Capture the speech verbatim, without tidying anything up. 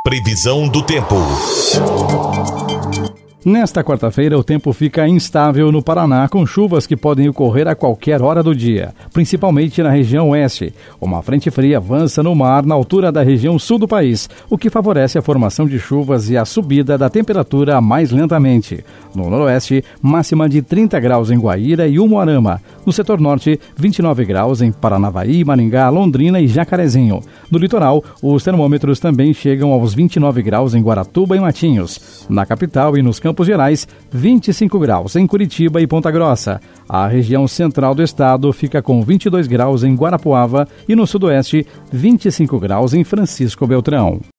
Previsão do tempo. Nesta quarta-feira, o tempo fica instável no Paraná, com chuvas que podem ocorrer a qualquer hora do dia, principalmente na região oeste. Uma frente fria avança no mar na altura da região sul do país, o que favorece a formação de chuvas e a subida da temperatura mais lentamente. No noroeste, máxima de trinta graus em Guaíra e Umuarama. No setor norte, vinte e nove graus em Paranavaí, Maringá, Londrina e Jacarezinho. No litoral, os termômetros também chegam aos vinte e nove graus em Guaratuba e Matinhos. Na capital e nos Campos Gerais, vinte e cinco graus em Curitiba e Ponta Grossa. A região central do estado fica com vinte e dois graus em Guarapuava e no sudoeste, vinte e cinco graus em Francisco Beltrão.